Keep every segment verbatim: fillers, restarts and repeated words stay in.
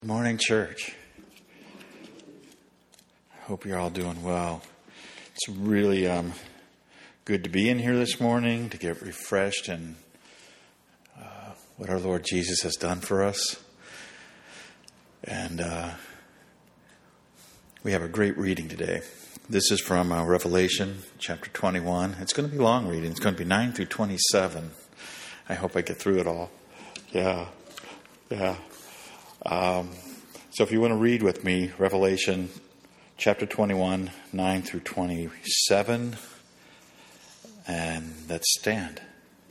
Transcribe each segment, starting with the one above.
Good morning, church. I hope you're all doing well. It's really um, good to be in here this morning, to get refreshed in uh, what our Lord Jesus has done for us. And uh, we have a great reading today. This is from uh, Revelation chapter twenty-one. It's going to be a long reading. It's going to be nine through twenty-seven. I hope I get through it all. Yeah, yeah. Um, so if you want to read with me, Revelation chapter twenty-one, nine through twenty-seven, and let's stand.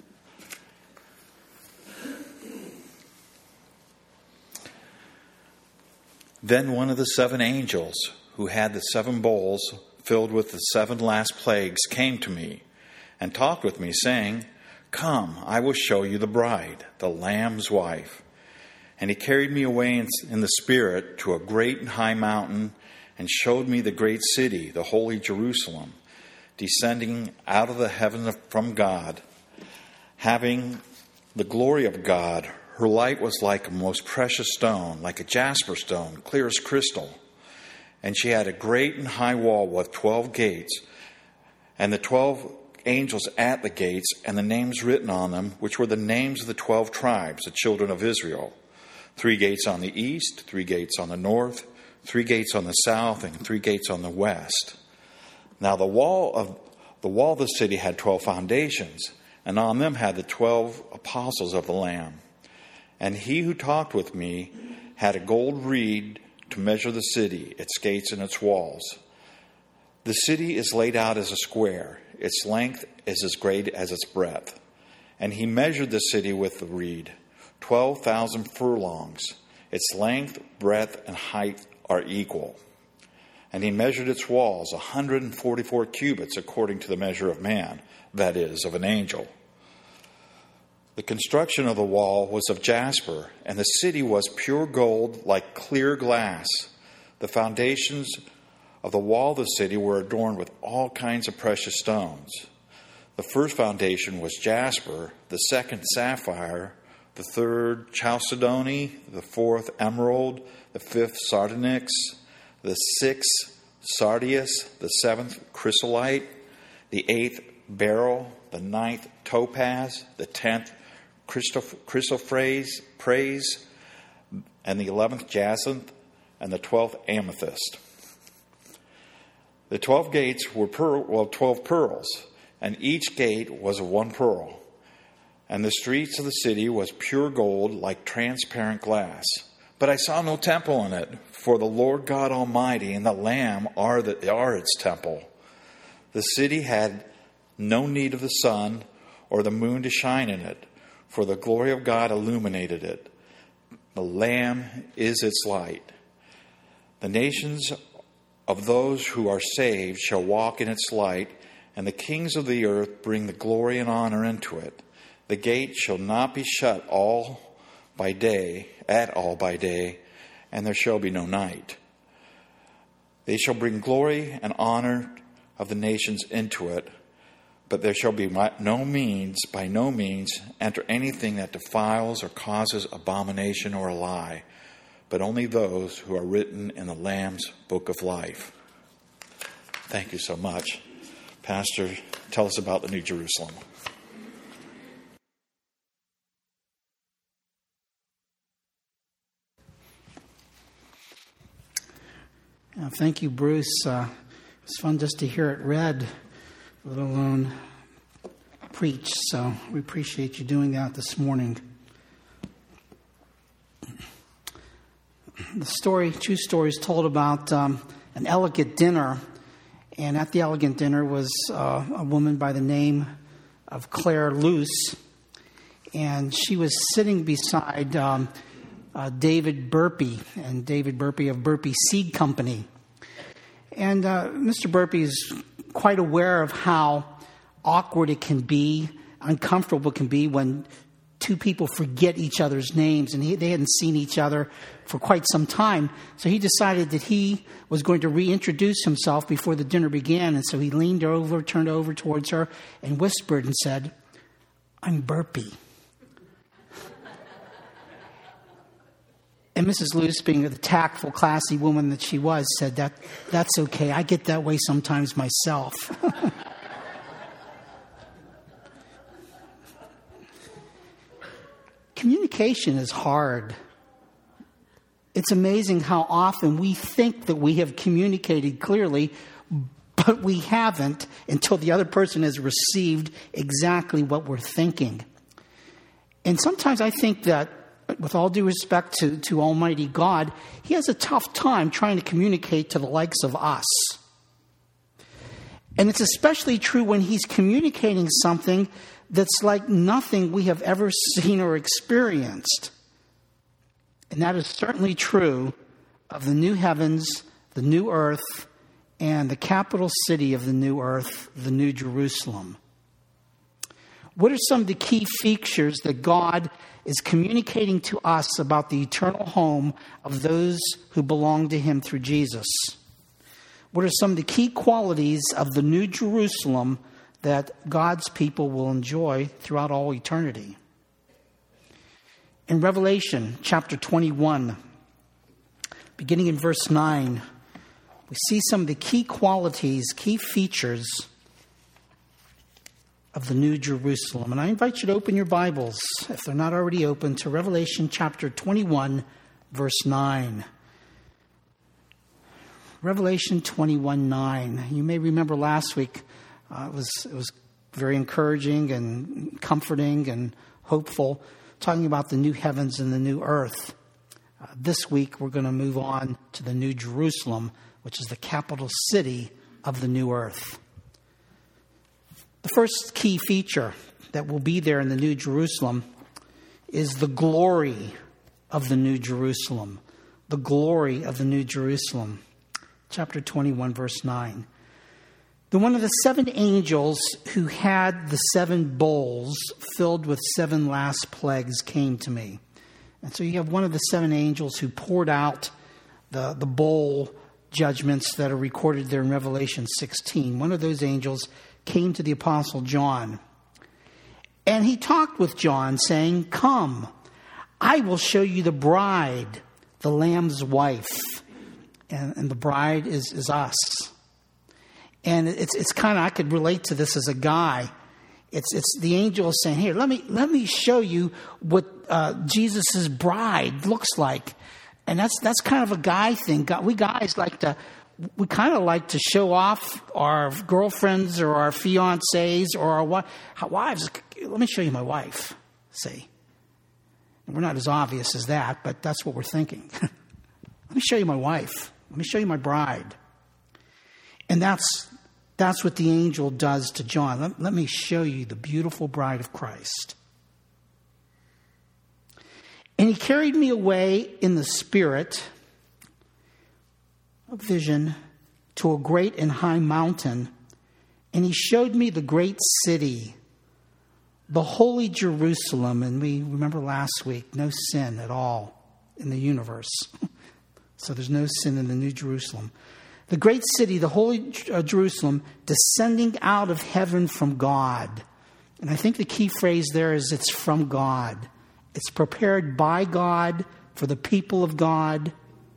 Then one of the seven angels who had the seven bowls filled with the seven last plagues came to me and talked with me, saying, "Come, I will show you the bride, the Lamb's wife." And he carried me away in, in the Spirit to a great and high mountain and showed me the great city, the holy Jerusalem, descending out of the heaven from God, having the glory of God. Her light was like a most precious stone, like a jasper stone, clear as crystal. And she had a great and high wall with twelve gates, and the twelve angels at the gates, and the names written on them, which were the names of the twelve tribes, the children of Israel. Three gates on the east, three gates on the north, three gates on the south, and three gates on the west. Now the wall of the wall of the city had twelve foundations, and on them had the twelve apostles of the Lamb. And he who talked with me had a gold reed to measure the city, its gates and its walls. The city is laid out as a square. Its length is as great as its breadth. And he measured the city with the reed, twelve thousand furlongs. Its length, breadth, and height are equal. And he measured its walls, one hundred forty-four cubits according to the measure of man, that is, of an angel. The construction of the wall was of jasper, and the city was pure gold like clear glass. The foundations of the wall of the city were adorned with all kinds of precious stones. The first foundation was jasper, the second sapphire, the third chalcedony, the fourth emerald, the fifth sardonyx, the sixth sardius, the seventh chrysolite, the eighth beryl, the ninth topaz, the tenth chrysoprase, praise, and the eleventh jacinth, and the twelfth amethyst. The twelve gates were pearl, well, twelve pearls, and each gate was of one pearl. And the streets of the city was pure gold, like transparent glass. But I saw no temple in it, for the Lord God Almighty and the Lamb are, the, are its temple. The city had no need of the sun or the moon to shine in it, for the glory of God illuminated it. The Lamb is its light. The nations of those who are saved shall walk in its light, and the kings of the earth bring the glory and honor into it. The gate shall not be shut all by day, at all by day, and there shall be no night. They shall bring glory and honor of the nations into it, but there shall be no means, by no means, enter anything that defiles or causes abomination or a lie, but only those who are written in the Lamb's book of life. Thank you so much. Pastor, tell us about the New Jerusalem. Uh, thank you, Bruce. Uh, it was fun just to hear it read, let alone preached. So we appreciate you doing that this morning. The story, true story, is told about um, an elegant dinner. And at the elegant dinner was uh, a woman by the name of Claire Luce. And she was sitting beside um, Uh, David Burpee, and David Burpee of Burpee Seed Company. And uh, Mister Burpee is quite aware of how awkward it can be, uncomfortable it can be when two people forget each other's names, and he, they hadn't seen each other for quite some time. So he decided that he was going to reintroduce himself before the dinner began, and so he leaned over, turned over towards her, and whispered and said, "I'm Burpee." And Missus Luce, being the tactful, classy woman that she was, said that that's okay. I get that way sometimes myself. Communication is hard. It's amazing how often we think that we have communicated clearly, but we haven't until the other person has received exactly what we're thinking. And sometimes I think that, with all due respect to, to Almighty God, He has a tough time trying to communicate to the likes of us. And it's especially true when He's communicating something that's like nothing we have ever seen or experienced. And that is certainly true of the new heavens, the new earth, and the capital city of the new earth, the New Jerusalem. What are some of the key features that God is communicating to us about the eternal home of those who belong to Him through Jesus? What are some of the key qualities of the New Jerusalem that God's people will enjoy throughout all eternity? In Revelation chapter twenty-one, beginning in verse nine, we see some of the key qualities, key features of the New Jerusalem. And I invite you to open your Bibles, if they're not already open, to Revelation chapter twenty-one, verse nine. Revelation twenty-one, nine. You may remember last week, uh, it was it was very encouraging and comforting and hopeful, talking about the new heavens and the new earth. Uh, this week, we're going to move on to the New Jerusalem, which is the capital city of the new earth. The first key feature that will be there in the New Jerusalem is the glory of the New Jerusalem. The glory of the New Jerusalem. Chapter twenty-one, verse nine. Then one of the seven angels who had the seven bowls filled with seven last plagues came to me. And so you have one of the seven angels who poured out the, the bowl judgments that are recorded there in Revelation sixteen. One of those angels came to the Apostle John. And he talked with John, saying, "Come, I will show you the bride, the Lamb's wife." And, and the bride is, is us. And it's it's kind of, I could relate to this as a guy. It's it's the angel saying, "Here, let me let me show you what uh, Jesus' bride looks like." And that's that's kind of a guy thing. We guys like to, we kind of like to show off our girlfriends or our fiancés or our wives. Let me show you my wife. See, and we're not as obvious as that, but that's what we're thinking. Let me show you my wife. Let me show you my bride. And that's that's what the angel does to John. Let, let me show you the beautiful bride of Christ. And he carried me away in the spirit of vision to a great and high mountain. And he showed me the great city, the holy Jerusalem. And we remember last week, no sin at all in the universe. So there's no sin in the New Jerusalem. The great city, the holy Jerusalem, descending out of heaven from God. And I think the key phrase there is it's from God. It's prepared by God for the people of God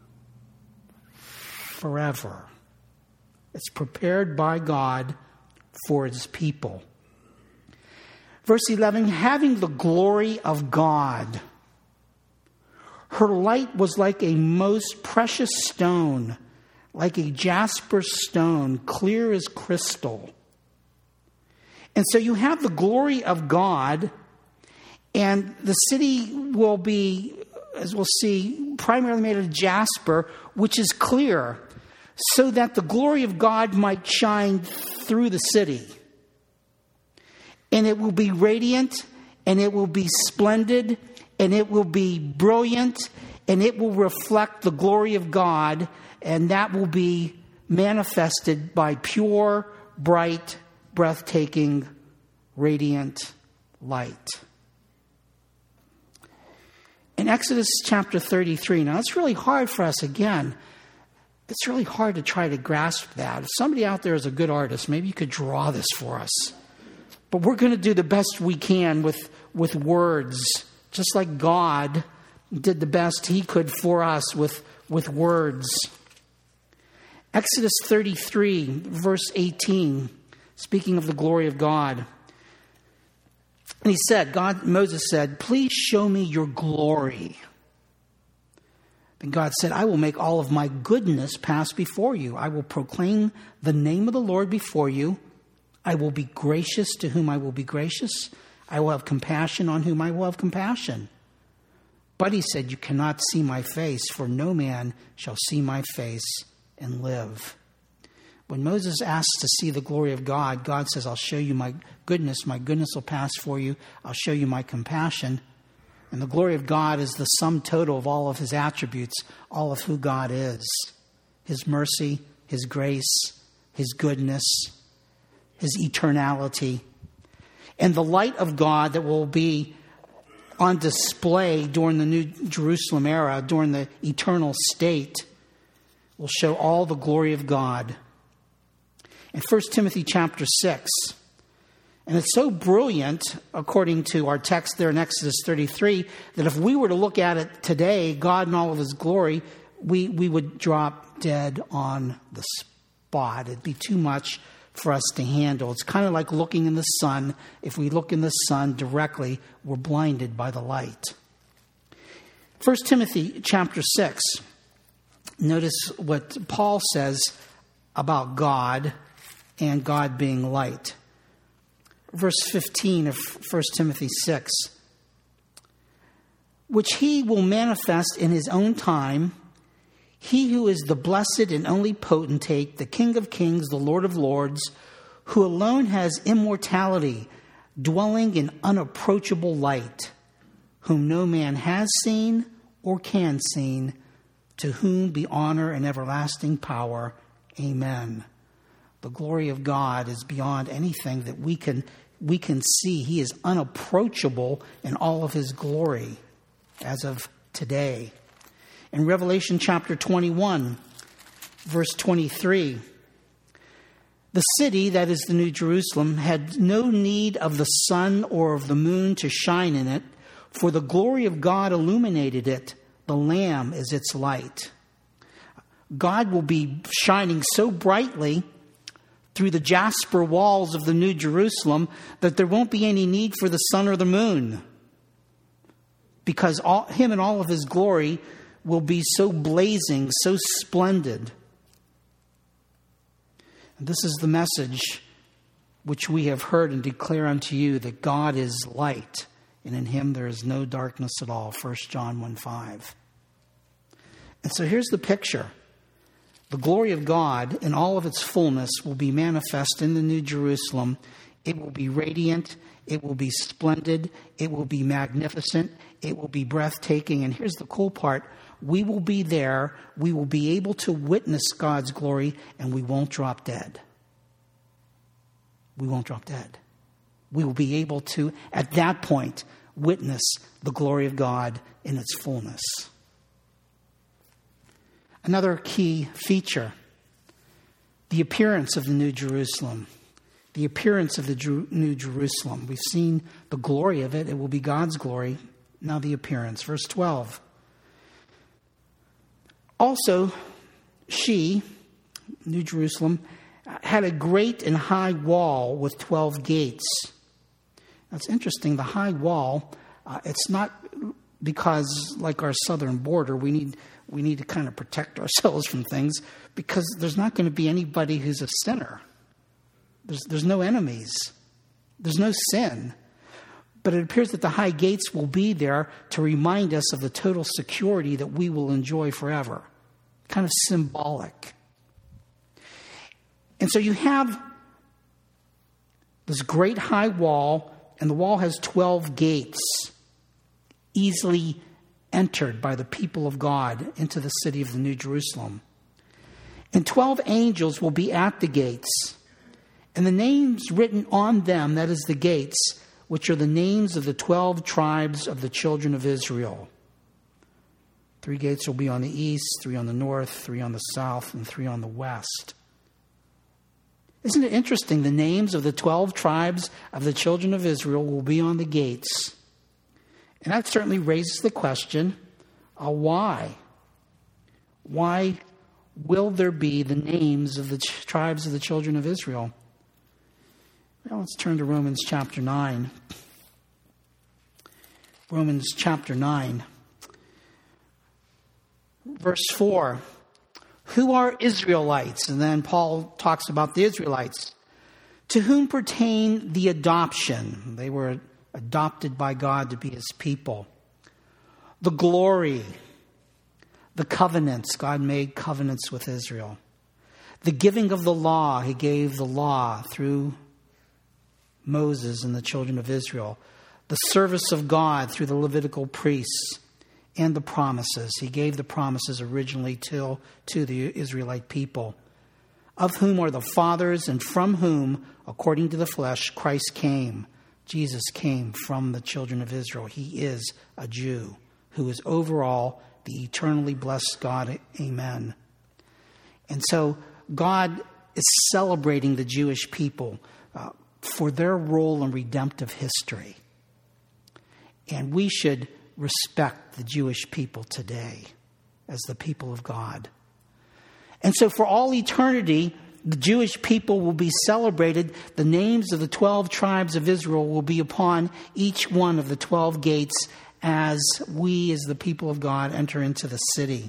forever. It's prepared by God for His people. Verse eleven, having the glory of God. Her light was like a most precious stone, like a jasper stone, clear as crystal. And so you have the glory of God, and the city will be, as we'll see, primarily made of jasper, which is clear, so that the glory of God might shine through the city. And it will be radiant, and it will be splendid, and it will be brilliant, and it will reflect the glory of God, and that will be manifested by pure, bright, breathtaking, radiant light. In Exodus chapter thirty-three, now it's really hard for us again. It's really hard to try to grasp that. If somebody out there is a good artist, maybe you could draw this for us. But we're going to do the best we can with, with words. Just like God did the best he could for us with, with words. Exodus thirty-three, verse eighteen, speaking of the glory of God. And he said, God, Moses said, please show me your glory. And God said, I will make all of my goodness pass before you. I will proclaim the name of the Lord before you. I will be gracious to whom I will be gracious. I will have compassion on whom I will have compassion. But he said, you cannot see my face, for no man shall see my face and live. When Moses asks to see the glory of God, God says, I'll show you my goodness. My goodness will pass for you. I'll show you my compassion. And the glory of God is the sum total of all of his attributes, all of who God is. His mercy, his grace, his goodness, his eternality. And the light of God that will be on display during the New Jerusalem era, during the eternal state, will show all the glory of God. In First Timothy chapter six, and it's so brilliant, according to our text there in Exodus thirty-three, that if we were to look at it today, God in all of his glory, we, we would drop dead on the spot. It'd be too much for us to handle. It's kind of like looking in the sun. If we look in the sun directly, we're blinded by the light. First Timothy chapter six. Notice what Paul says about God and God being light. Verse fifteen of First Timothy six. Which he will manifest in his own time, he who is the blessed and only potentate, the King of kings, the Lord of lords, who alone has immortality, dwelling in unapproachable light, whom no man has seen or can see, to whom be honor and everlasting power. Amen. The glory of God is beyond anything that we can we can see. He is unapproachable in all of his glory as of today. In Revelation chapter twenty-one, verse twenty-three, the city, that is the New Jerusalem, had no need of the sun or of the moon to shine in it, for the glory of God illuminated it. The Lamb is its light. God will be shining so brightly through the jasper walls of the New Jerusalem that there won't be any need for the sun or the moon, because all, him and all of his glory will be so blazing, so splendid. And this is the message which we have heard and declare unto you, that God is light, and in him there is no darkness at all. First John one five. And so here's the picture. The glory of God in all of its fullness will be manifest in the New Jerusalem. It will be radiant. It will be splendid. It will be magnificent. It will be breathtaking. And here's the cool part. We will be there. We will be able to witness God's glory, and we won't drop dead. We won't drop dead. We will be able to, at that point, witness the glory of God in its fullness. Another key feature, the appearance of the New Jerusalem. The appearance of the Jer- New Jerusalem. We've seen the glory of it. It will be God's glory. Now the appearance. Verse twelve. Also, she, New Jerusalem, had a great and high wall with twelve gates. That's interesting. The high wall, uh, it's not because, like our southern border, we need we need to kind of protect ourselves from things, because there's not going to be anybody who's a sinner. There's, there's no enemies. There's no sin. But it appears that the high gates will be there to remind us of the total security that we will enjoy forever. Kind of symbolic. And so you have this great high wall, and the wall has twelve gates, easily entered by the people of God into the city of the New Jerusalem. And twelve angels will be at the gates. And the names written on them, that is the gates, which are the names of the twelve tribes of the children of Israel. Three gates will be on the east, three on the north, three on the south, and three on the west. Isn't it interesting? The names of the twelve tribes of the children of Israel will be on the gates. And that certainly raises the question, Uh, why? Why will there be the names of the ch- tribes of the children of Israel? Well, let's turn to Romans chapter nine. Romans chapter nine. Verse four. Who are Israelites? And then Paul talks about the Israelites. To whom pertain the adoption? They were adopted by God to be his people. The glory, the covenants. God made covenants with Israel. The giving of the law. He gave the law through Moses and the children of Israel. The service of God through the Levitical priests. And the promises. He gave the promises originally to, to the Israelite people. Of whom are the fathers, and from whom, according to the flesh, Christ came. Jesus came from the children of Israel. He is a Jew who is over all the eternally blessed God. Amen. And so God is celebrating the Jewish people uh, for their role in redemptive history. And we should respect the Jewish people today as the people of God. And so for all eternity, the Jewish people will be celebrated. The names of the twelve tribes of Israel will be upon each one of the twelve gates as we, as the people of God, enter into the city.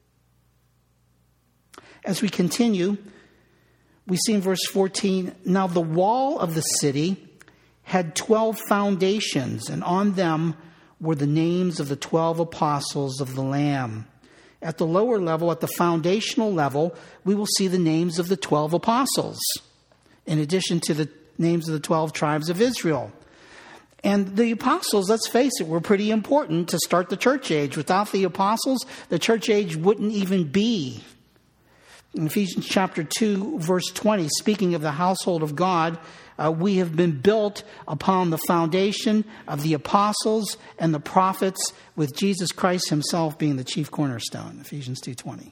As we continue, we see in verse fourteen, now the wall of the city had twelve foundations, and on them were the names of the twelve apostles of the Lamb. At the lower level, at the foundational level, we will see the names of the twelve apostles, in addition to the names of the twelve tribes of Israel. And the apostles, let's face it, were pretty important to start the church age. Without the apostles, the church age wouldn't even be. In Ephesians chapter two, verse twenty, speaking of the household of God, uh, we have been built upon the foundation of the apostles and the prophets, with Jesus Christ himself being the chief cornerstone, Ephesians two twenty.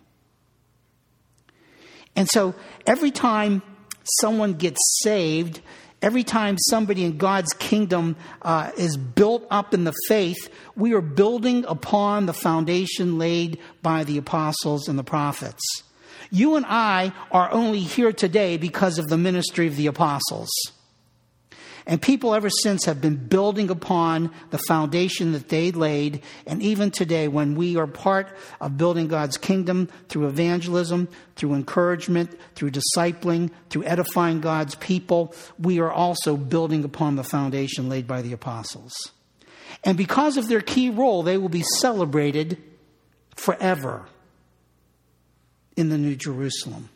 And so every time someone gets saved, every time somebody in God's kingdom uh, is built up in the faith, we are building upon the foundation laid by the apostles and the prophets. You and I are only here today because of the ministry of the apostles. And people ever since have been building upon the foundation that they laid. And even today, when we are part of building God's kingdom through evangelism, through encouragement, through discipling, through edifying God's people, we are also building upon the foundation laid by the apostles. And because of their key role, they will be celebrated forever in the New Jerusalem.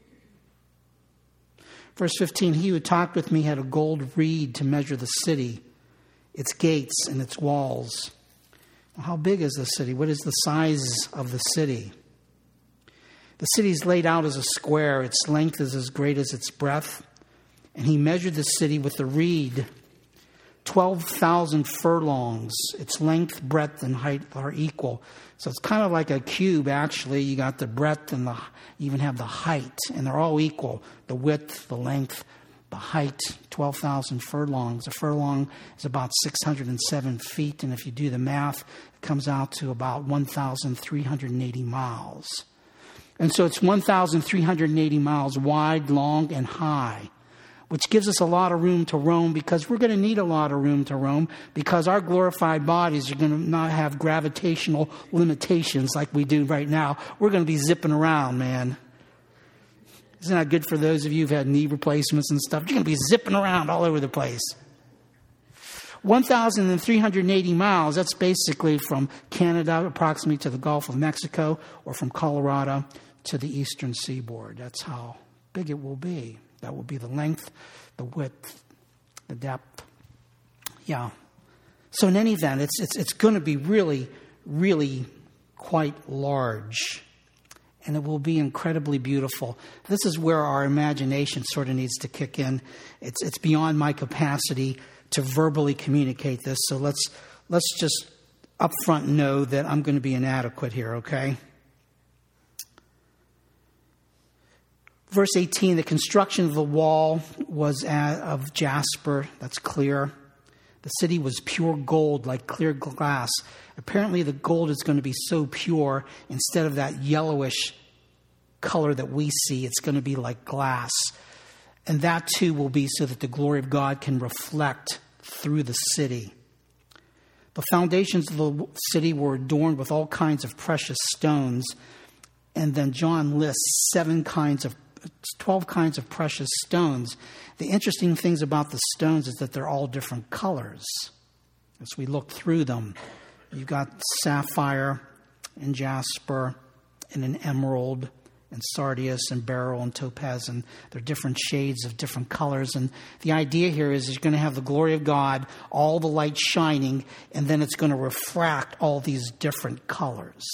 Verse fifteen, he who talked with me had a gold reed to measure the city, its gates and its walls. Well, how big is the city? What is the size of the city? The city is laid out as a square. Its length is as great as its breadth. And he measured the city with the reed. twelve thousand furlongs. Its length, breadth, and height are equal. So it's kind of like a cube, actually. You got the breadth and the, you even have the height, and they're all equal. The width, the length, the height, twelve thousand furlongs. A furlong is about six hundred seven feet, and if you do the math, it comes out to about one thousand three hundred eighty miles. And so it's one thousand three hundred eighty miles wide, long, and high, which gives us a lot of room to roam, because we're going to need a lot of room to roam, because our glorified bodies are going to not have gravitational limitations like we do right now. We're going to be zipping around, man. Isn't that good for those of you who've had knee replacements and stuff? You're going to be zipping around all over the place. one thousand three hundred eighty miles, that's basically from Canada approximately to the Gulf of Mexico, or from Colorado to the eastern seaboard. That's how big it will be. That will be the length, the width, the depth. Yeah. So in any event, it's it's it's going to be really, really quite large. And it will be incredibly beautiful. This is where our imagination sort of needs to kick in. It's it's beyond my capacity to verbally communicate this. So let's let's just up front know that I'm going to be inadequate here, okay? Verse eighteen, the construction of the wall was of jasper. That's clear. The city was pure gold, like clear glass. Apparently the gold is going to be so pure, instead of that yellowish color that we see, it's going to be like glass. And that too will be so that the glory of God can reflect through the city. The foundations of the city were adorned with all kinds of precious stones. And then John lists seven kinds of, twelve kinds of precious stones. The interesting things about the stones is that they're all different colors. As we look through them, you've got sapphire and jasper and an emerald and sardius and beryl and topaz, and they're different shades of different colors. And the idea here is you're going to have the glory of God, all the light shining, and then it's going to refract all these different colors.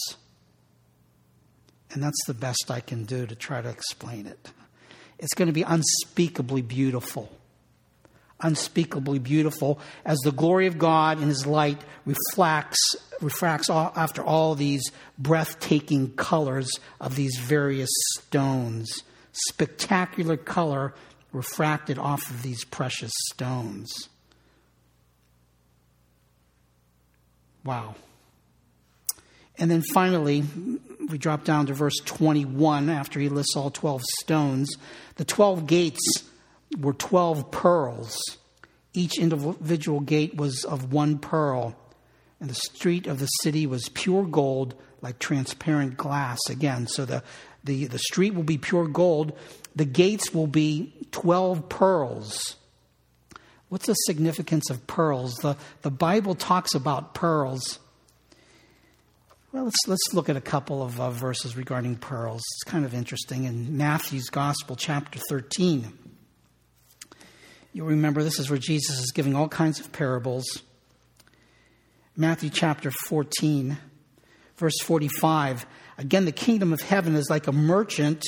And that's the best I can do to try to explain it. It's going to be unspeakably beautiful. Unspeakably beautiful as the glory of God and His light reflects, refracts all, after all these breathtaking colors of these various stones. Spectacular color refracted off of these precious stones. Wow. And then finally, we drop down to verse twenty-one after he lists all twelve stones. The twelve gates were twelve pearls. Each individual gate was of one pearl. And the street of the city was pure gold, like transparent glass. Again, so the, the, the street will be pure gold. The gates will be twelve pearls. What's the significance of pearls? The, the Bible talks about pearls. Well, let's let's look at a couple of uh, verses regarding pearls. It's kind of interesting. In Matthew's Gospel, chapter thirteen, you'll remember this is where Jesus is giving all kinds of parables. Matthew chapter fourteen, verse forty-five. Again, the kingdom of heaven is like a merchant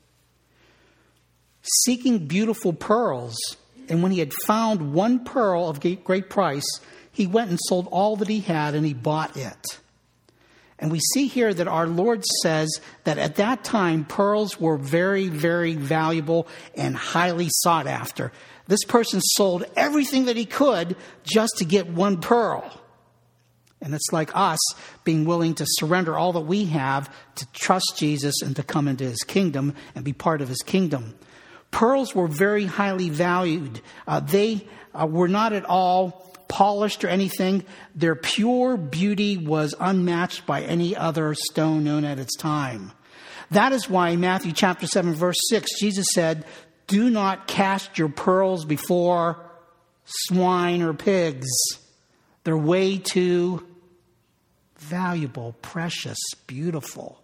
seeking beautiful pearls. And when he had found one pearl of great price, he went and sold all that he had, and he bought it. And we see here that our Lord says that at that time, pearls were very, very valuable and highly sought after. This person sold everything that he could just to get one pearl. And it's like us being willing to surrender all that we have to trust Jesus and to come into His kingdom and be part of His kingdom. Pearls were very highly valued. Uh, they uh, were not at all polished or anything. Their pure beauty was unmatched by any other stone known at its time. That is why in Matthew chapter seven, verse six, Jesus said, "Do not cast your pearls before swine or pigs. They're way too valuable, precious, beautiful."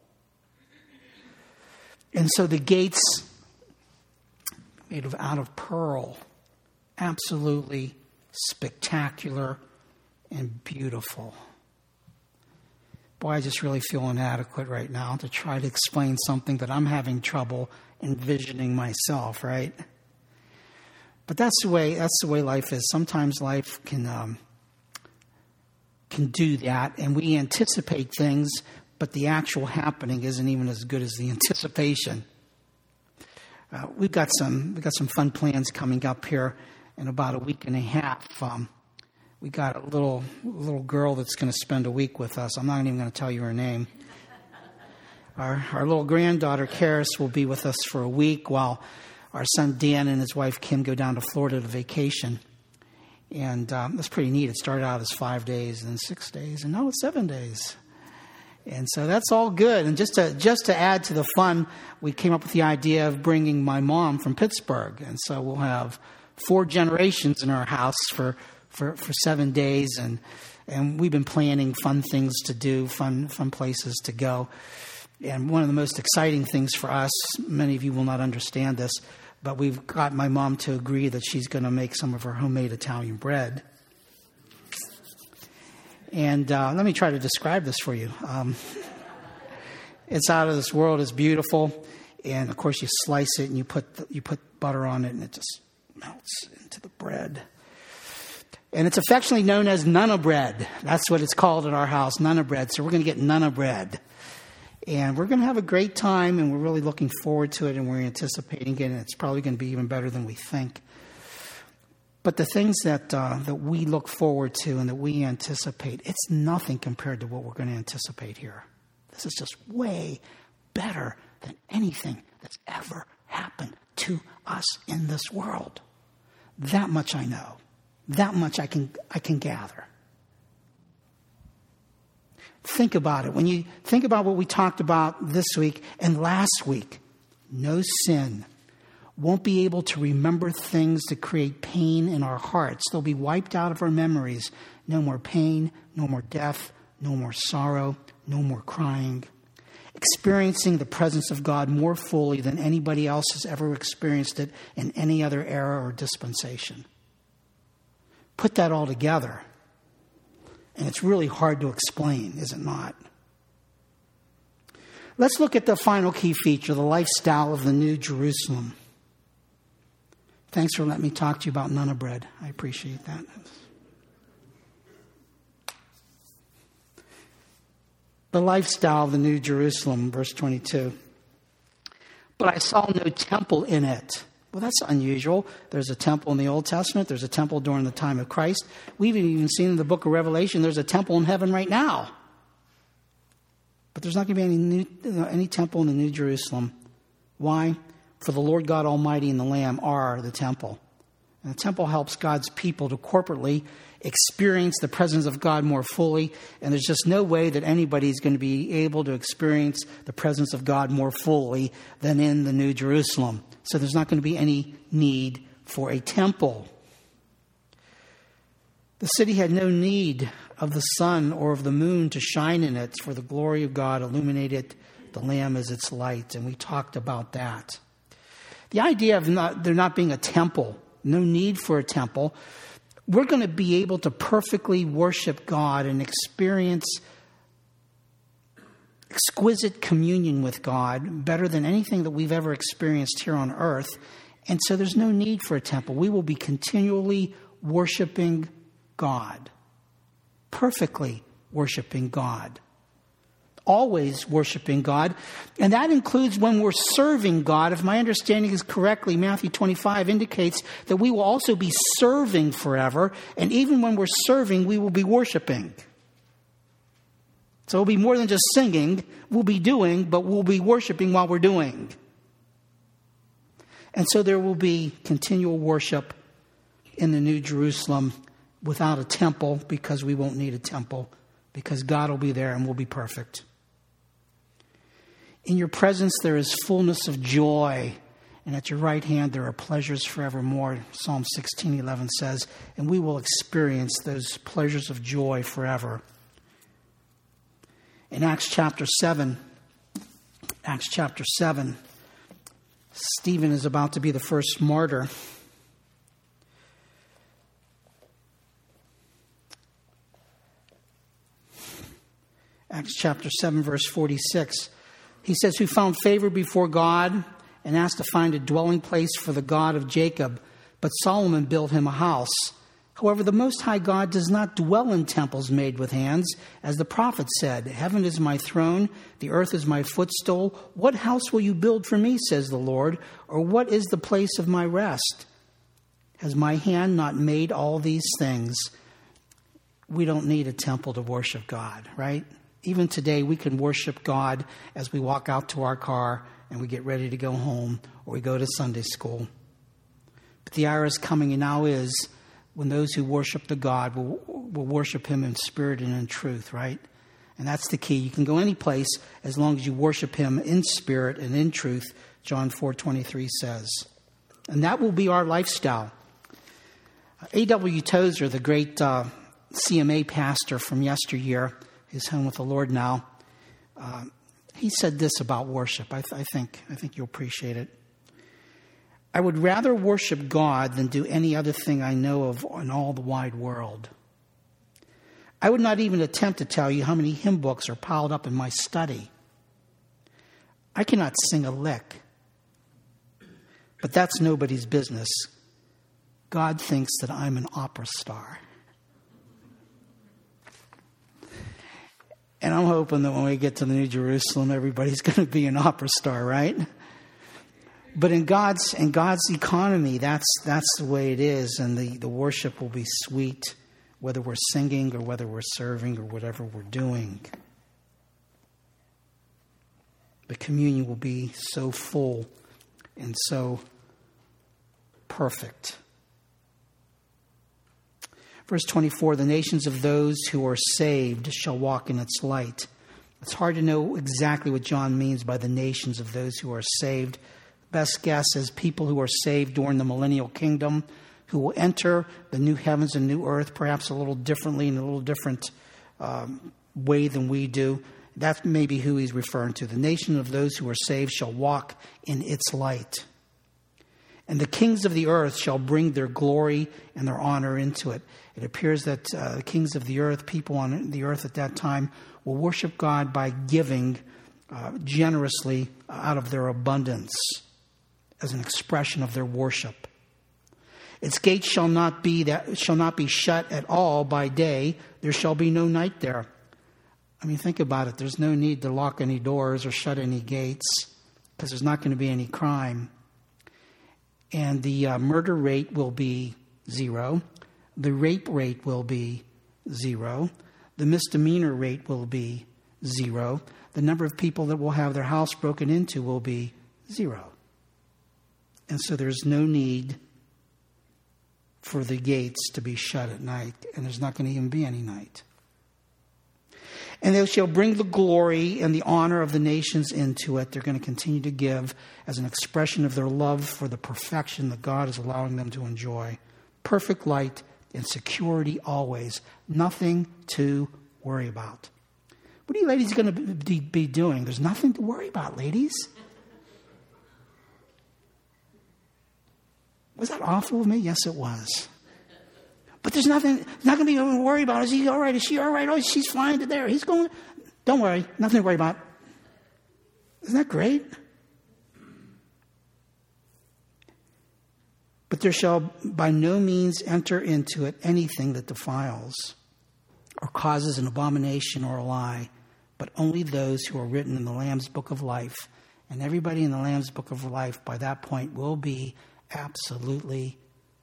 And so the gates made of out of pearl, absolutely spectacular and beautiful. Boy, I just really feel inadequate right now to try to explain something that I'm having trouble envisioning myself, right? But that's the way that's the way life is. Sometimes life can um, can do that, and we anticipate things, but the actual happening isn't even as good as the anticipation. Uh, we've got some we've got some fun plans coming up here in about a week and a half. Um, we got a little little girl that's going to spend a week with us. I'm not even going to tell you her name. Our our little granddaughter, Karis, will be with us for a week while our son Dan and his wife Kim go down to Florida to vacation. And um, that's pretty neat. It started out as five days and then six days, and now it's seven days. And so that's all good. And just to just to add to the fun, we came up with the idea of bringing my mom from Pittsburgh. And so we'll have four generations in our house for, for, for seven days. And and we've been planning fun things to do, fun fun places to go. And one of the most exciting things for us, many of you will not understand this, but we've got my mom to agree that she's going to make some of her homemade Italian bread. And uh, let me try to describe this for you. Um, it's out of this world. It's beautiful. And, of course, you slice it and you put the, you put butter on it and it just melts into the bread. And it's affectionately known as Nunna bread. That's what it's called at our house, Nunna bread. So we're going to get Nunna bread. And we're going to have a great time, and we're really looking forward to it, and we're anticipating it, and it's probably going to be even better than we think. But the things that uh, that we look forward to and that we anticipate, it's nothing compared to what we're going to anticipate here. This is just way better than anything that's ever happened to us in this world. That much I know. That much I can I can gather. Think about it. When you think about what we talked about this week and last week, no sin won't be able to remember things that create pain in our hearts. They'll be wiped out of our memories. No more pain, no more death, no more sorrow, no more crying. Experiencing the presence of God more fully than anybody else has ever experienced it in any other era or dispensation. Put that all together, and it's really hard to explain, is it not? Let's look at the final key feature, the lifestyle of the New Jerusalem. Thanks for letting me talk to you about Nunna bread. I appreciate that. The lifestyle of the New Jerusalem, verse twenty-two. But I saw no temple in it. Well, that's unusual. There's a temple in the Old Testament. There's a temple during the time of Christ. We've even seen in the book of Revelation, there's a temple in heaven right now. But there's not going to be any new, any temple in the New Jerusalem. Why? For the Lord God Almighty and the Lamb are the temple. And the temple helps God's people to corporately experience the presence of God more fully. And there's just no way that anybody is going to be able to experience the presence of God more fully than in the New Jerusalem. So there's not going to be any need for a temple. The city had no need of the sun or of the moon to shine in it, for the glory of God illuminated the Lamb as its light. And we talked about that. The idea of not, there not being a temple, no need for a temple, we're going to be able to perfectly worship God and experience exquisite communion with God better than anything that we've ever experienced here on earth. And so there's no need for a temple. We will be continually worshiping God, perfectly worshiping God. Always worshiping God. And that includes when we're serving God. If my understanding is correctly, Matthew twenty-five indicates that we will also be serving forever. And even when we're serving, we will be worshiping. So it'll be more than just singing. We'll be doing, but we'll be worshiping while we're doing. And so there will be continual worship in the New Jerusalem without a temple, because we won't need a temple, because God will be there and we'll be perfect. In your presence there is fullness of joy, and at your right hand there are pleasures forevermore. Psalm sixteen eleven says, and we will experience those pleasures of joy forever. In Acts chapter seven, Acts chapter seven, Stephen is about to be the first martyr. Acts chapter seven, verse forty-six. He says, who found favor before God and asked to find a dwelling place for the God of Jacob. But Solomon built him a house. However, the Most High God does not dwell in temples made with hands. As the prophet said, heaven is my throne, the earth is my footstool. What house will you build for me, says the Lord? Or what is the place of my rest? Has my hand not made all these things? We don't need a temple to worship God, right? Even today, we can worship God as we walk out to our car and we get ready to go home, or we go to Sunday school. But the hour is coming, and now is, when those who worship the God will, will worship him in spirit and in truth, right? And that's the key. You can go any place as long as you worship him in spirit and in truth, John four twenty-three says. And that will be our lifestyle. A W Tozer, the great uh, C M A pastor from yesteryear, is home with the Lord now. Uh, he said this about worship. I, th- I think I think you'll appreciate it. I would rather worship God than do any other thing I know of in all the wide world. I would not even attempt to tell you how many hymn books are piled up in my study. I cannot sing a lick. But that's nobody's business. God thinks that I'm an opera star. And I'm hoping that when we get to the New Jerusalem, everybody's going to be an opera star, right? But in God's in God's economy, that's that's the way it is, and the, the worship will be sweet, whether we're singing or whether we're serving or whatever we're doing. The communion will be so full and so perfect. Verse twenty-four, the nations of those who are saved shall walk in its light. It's hard to know exactly what John means by the nations of those who are saved. Best guess is people who are saved during the millennial kingdom, who will enter the new heavens and new earth, perhaps a little differently, in a little different um, way than we do. That's maybe who he's referring to. The nation of those who are saved shall walk in its light. And the kings of the earth shall bring their glory and their honor into it. It appears that uh, the kings of the earth, people on the earth at that time, will worship God by giving uh, generously out of their abundance as an expression of their worship. Its gates shall not be that shall not be shut at all by day. There shall be no night there. I mean, think about it. There's no need to lock any doors or shut any gates because there's not going to be any crime. And the uh, murder rate will be zero. The rape rate will be zero. The misdemeanor rate will be zero. The number of people that will have their house broken into will be zero. And so there's no need for the gates to be shut at night. And there's not going to even be any night. And they shall bring the glory and the honor of the nations into it. They're going to continue to give as an expression of their love for the perfection that God is allowing them to enjoy. Perfect light and security always. Nothing to worry about. What are you ladies going to be doing? There's nothing to worry about, ladies. Was that awful of me? Yes, it was. But there's nothing, not going to be to worry about. Is he all right? Is she all right? Oh, she's flying to there. He's going. Don't worry. Nothing to worry about. Isn't that great? But there shall by no means enter into it anything that defiles or causes an abomination or a lie, but only those who are written in the Lamb's Book of Life. And everybody in the Lamb's Book of Life by that point will be absolutely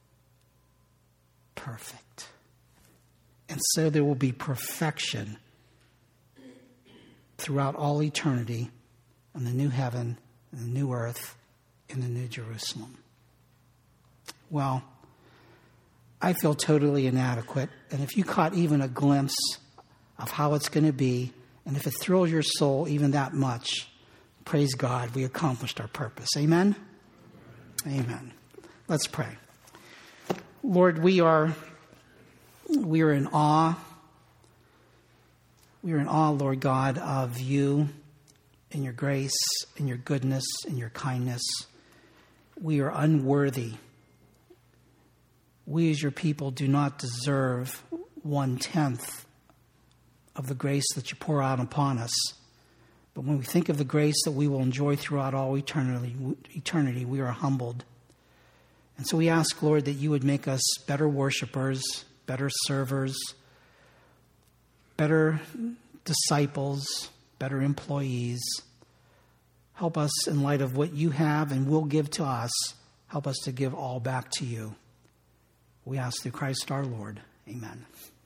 perfect. And so there will be perfection throughout all eternity in the new heaven, and the new earth, and the new Jerusalem. Well, I feel totally inadequate. And if you caught even a glimpse of how it's going to be, and if it thrills your soul even that much, praise God, we accomplished our purpose. Amen? Amen. Let's pray. Lord, we are we are in awe. We are in awe, Lord God, of you and your grace and your goodness and your kindness. We are unworthy. We as your people do not deserve one-tenth of the grace that you pour out upon us. But when we think of the grace that we will enjoy throughout all eternity, eternity, we are humbled. And so we ask, Lord, that you would make us better worshipers, better servers, better disciples, better employees. Help us in light of what you have and will give to us. Help us to give all back to you. We ask through Christ our Lord. Amen.